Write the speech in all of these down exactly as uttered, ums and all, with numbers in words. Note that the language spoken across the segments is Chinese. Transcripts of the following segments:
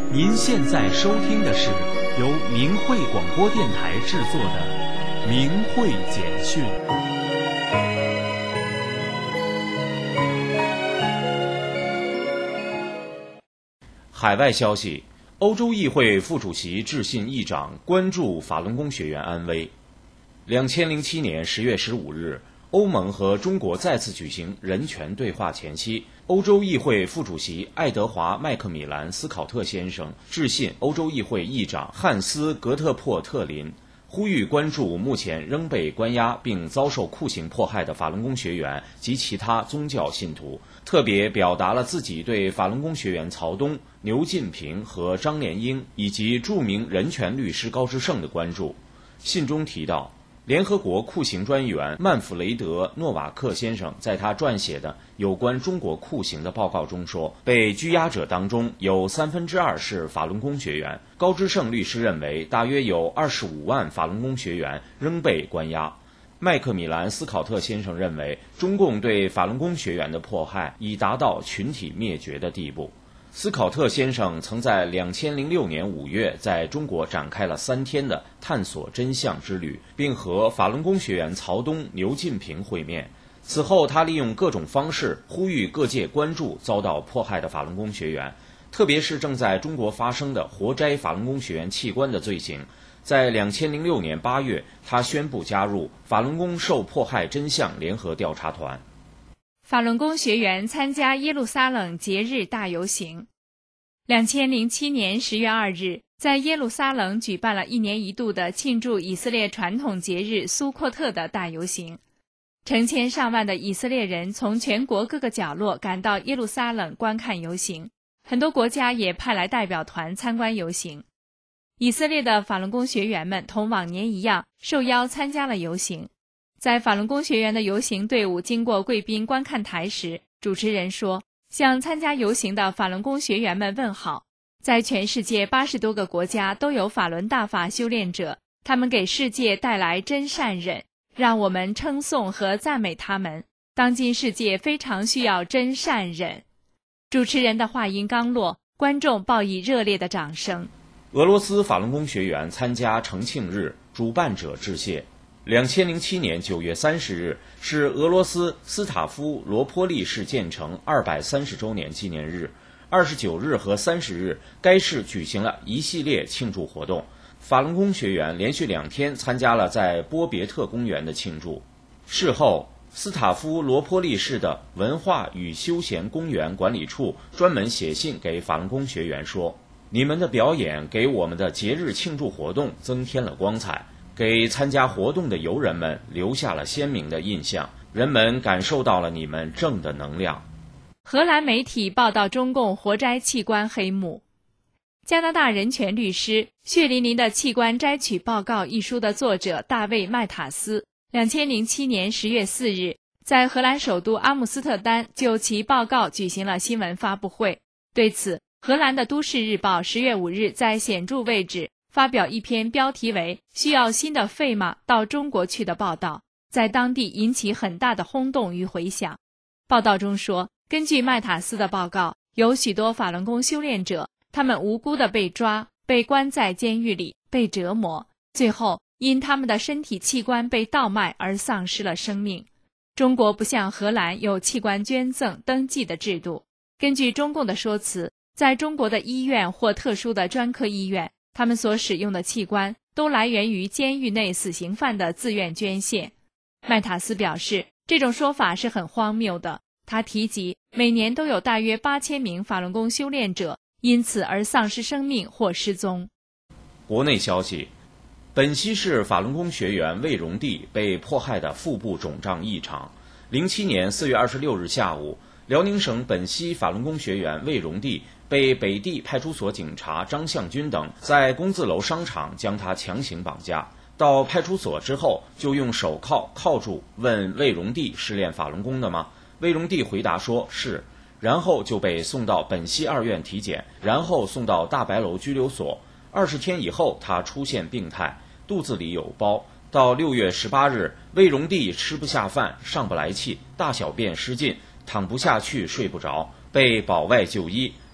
您现在收听的是由明慧广播电台制作的《明慧简讯》。海外消息：欧洲议会副主席致信议长，关注法轮功学员安危。两千零七年十月十五日，欧盟和中国再次举行人权对话前夕，欧洲议会副主席爱德华·麦克米兰斯考特先生致信欧洲议会议长汉斯·格特珀特林，呼吁关注目前仍被关押并遭受酷刑迫害的法轮功学员及其他宗教信徒，特别表达了自己对法轮功学员曹东、牛进平和张连英以及著名人权律师高志胜的关注。信中提到，联合国酷刑专员曼弗雷德·诺瓦克先生在他撰写的有关中国酷刑的报告中说，被拘押者当中有三分之二是法轮功学员。高志胜律师认为，大约有二十五万法轮功学员仍被关押。麦克米兰斯考特先生认为，中共对法轮功学员的迫害已达到群体灭绝的地步。斯考特先生曾在两千零六年五月在中国展开了三天的探索真相之旅，并和法轮功学员曹东、牛进平会面。此后，他利用各种方式呼吁各界关注遭到迫害的法轮功学员，特别是正在中国发生的活摘法轮功学员器官的罪行。在两千零六年八月，他宣布加入法轮功受迫害真相联合调查团。 法轮功学员参加耶路撒冷节日大游行。两千零七年十月二日，在耶路撒冷举办了一年一度的庆祝以色列传统节日苏阔特的大游行。成千上万的以色列人从全国各个角落赶到耶路撒冷观看游行，很多国家也派来代表团参观游行。以色列的法轮功学员们同往年一样受邀参加了游行。在法轮功学员的游行队伍经过贵宾观看台时，主持人说，向参加游行的法轮功学员们问好。在全世界八十多个国家都有法轮大法修炼者，他们给世界带来真善忍，让我们称颂和赞美他们。当今世界非常需要真善忍。主持人的话音刚落，观众报以热烈的掌声。 俄罗斯法轮功学员参加重庆日，主办者致谢。两千零七年九月三十日是俄罗斯斯塔夫罗波利市建成二百三十周年纪念日。二十九日和三十日，该市举行了一系列庆祝活动。法轮功学员连续两天参加了在波别特公园的庆祝。事后，斯塔夫罗波利市的文化与休闲公园管理处专门写信给法轮功学员说，你们的表演给我们的节日庆祝活动增添了光彩，给参加活动的游人们留下了鲜明的印象，人们感受到了你们正的能量。 荷兰媒体报道中共活摘器官黑幕。加拿大人权律师《血淋淋的器官摘取报告》一书的作者大卫·麦塔斯，两千零七年十月四日，在荷兰首都阿姆斯特丹就其报告举行了新闻发布会。对此，荷兰的《都市日报》十月五日在显著位置发表一篇标题为“需要新的肺吗到中国去”的报道，在当地引起很大的轰动与回响。报道中说，根据麦塔斯的报告，有许多法轮功修炼者，他们无辜地被抓，被关在监狱里，被折磨，最后因他们的身体器官被盗卖而丧失了生命。中国不像荷兰有器官捐赠登记的制度。根据中共的说辞，在中国的医院或特殊的专科医院，他们所使用的器官都来源于监狱内死刑犯的自愿捐献。麦塔斯表示，这种说法是很荒谬的。他提及，每年都有大约八千名法轮功修炼者因此而丧失生命或失踪。 国内消息，本溪市法轮功学员魏荣娣被迫害的腹部肿胀异常。零七年四月二十六日下午，辽宁省本溪法轮功学员魏荣娣被北地派出所警察张向军等在工字楼商场将他强行绑架。到派出所之后，就用手铐铐住，问魏荣娣是练法轮功的吗？魏荣娣回答说是，然后就被送到本溪二院体检，然后送到大白楼拘留所。二十天以后，他出现病态，肚子里有包。到六月十八日，魏荣娣吃不下饭，上不来气，大小便失禁，躺不下去，睡不着，被保外就医。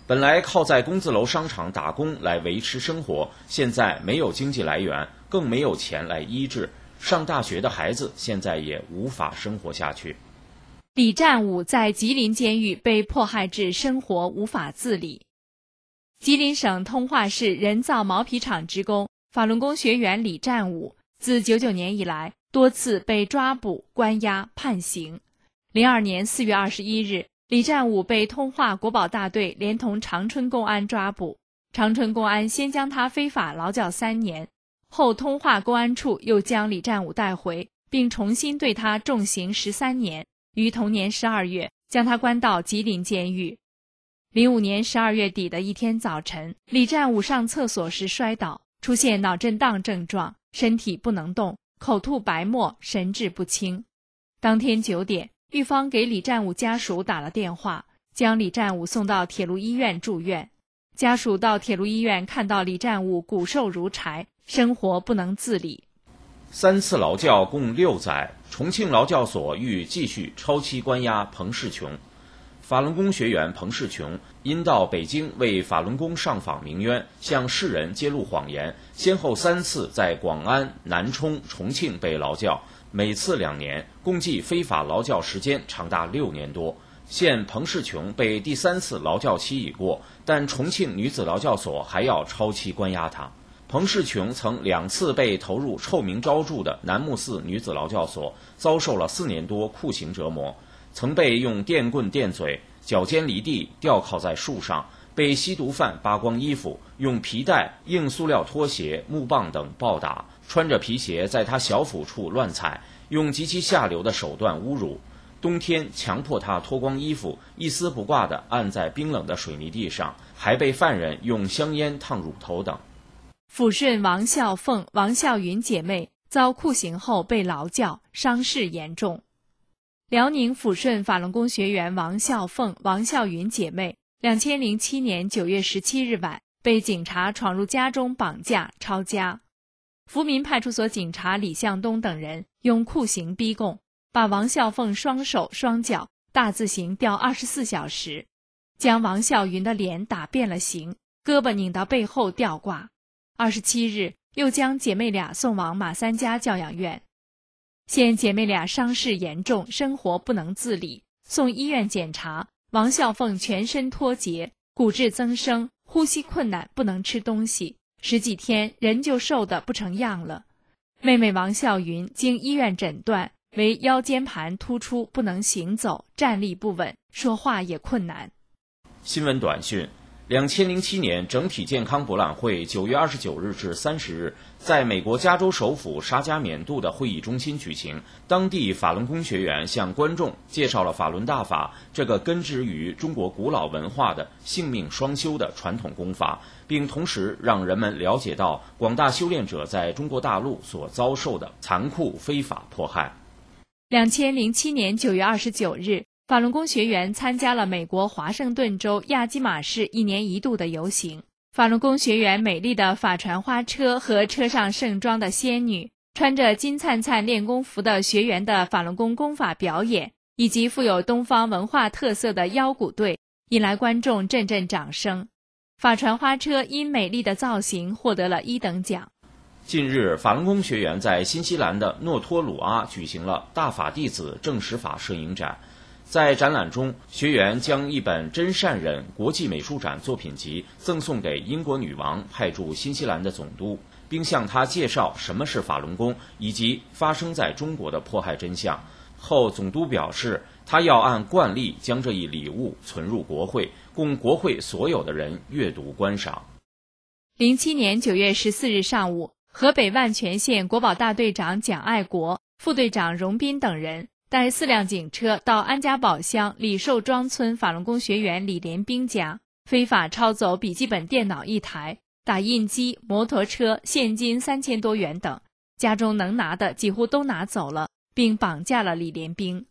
本来靠在工字楼商场打工来维持生活，现在没有经济来源，更没有钱来医治。上大学的孩子现在也无法生活下去。 李占武在吉林监狱被迫害至生活无法自理。吉林省通化市人造毛皮厂职工、法轮功学员李占武，自九九年以来多次被抓捕、关押、判刑。零二年四月二十一日，李占武被通化国保大队连同长春公安抓捕。长春公安先将他非法劳教三年，后通化公安处又将李占武带回，并重新对他重刑十三年，于同年十二月将他关到吉林监狱。零五年十二月底的一天早晨，李占武上厕所时摔倒，出现脑震荡症状，身体不能动，口吐白沫，神志不清。当天九点，狱方给李占武家属打了电话，将李占武送到铁路医院住院。家属到铁路医院看到李占武骨瘦如柴，生活不能自理。 三次劳教共六载，重庆劳教所欲继续超期关押彭世琼。法轮功学员彭世琼因到北京为法轮功上访鸣冤，向世人揭露谎言，先后三次在广安、南充、重庆被劳教，每次两年，共计非法劳教时间长达六年多。现彭世琼被第三次劳教期已过，但重庆女子劳教所还要超期关押他。彭世琼曾两次被投入臭名昭著的楠木寺女子劳教所，遭受了四年多酷刑折磨，曾被用电棍电嘴、脚尖离地、吊靠在树上，被吸毒犯扒光衣服，用皮带、硬塑料拖鞋、木棒等暴打，穿着皮鞋在他小腹处乱踩，用极其下流的手段侮辱。冬天强迫他脱光衣服，一丝不挂地按在冰冷的水泥地上，还被犯人用香烟烫乳头等。 抚顺王孝凤、王孝云姐妹遭酷刑后被劳教，伤势严重。辽宁抚顺法轮功学员王孝凤、王孝云姐妹，两千零七年九月十七日晚被警察闯入家中绑架、抄家。福民派出所警察李向东等人用酷刑逼供，把王孝凤双手双脚大字形吊二十四小时，将王孝云的脸打变了形，胳膊拧到背后吊挂。二十七日，又将姐妹俩送往马三家教养院。现姐妹俩伤势严重，生活不能自理，送医院检查，王孝凤全身脱节，骨质增生，呼吸困难，不能吃东西，十几天人就瘦得不成样了。妹妹王孝云经医院诊断为腰间盘突出，不能行走，站立不稳，说话也困难。 新闻短讯：两千零七年整体健康博览会九月二十九日至三十日在美国加州首府沙加缅度的会议中心举行。当地法轮功学员向观众介绍了法轮大法这个根植于中国古老文化的性命双修的传统功法，并同时让人们了解到广大修炼者在中国大陆所遭受的残酷非法迫害。 两千零七年九月二十九日，法轮功学员参加了美国华盛顿州亚基马市一年一度的游行。法轮功学员美丽的法船花车和车上盛装的仙女，穿着金灿灿练功服的学员的法轮功功法表演，以及富有东方文化特色的腰鼓队，引来观众阵阵掌声。法船花车因美丽的造型获得了一等奖。 近日，法轮功学员在新西兰的诺托鲁阿举行了大法弟子正实法摄影展。在展览中，学员将一本真善忍国际美术展作品集赠送给英国女王派驻新西兰的总督，并向他介绍什么是法轮功以及发生在中国的迫害真相。后总督表示，他要按惯例将这一礼物存入国会，供国会所有的人阅读观赏。 零七年九月十四日上午，河北万全县国保大队长蒋爱国、副队长荣斌等人带四辆警车到安家堡乡李寿庄村法轮功学员李连兵家，非法抄走笔记本电脑一台、打印机、摩托车、现金三千多元等，家中能拿的几乎都拿走了，并绑架了李连兵。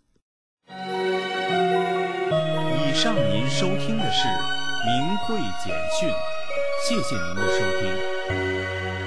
以上您收听的是明慧简讯，谢谢您的收听。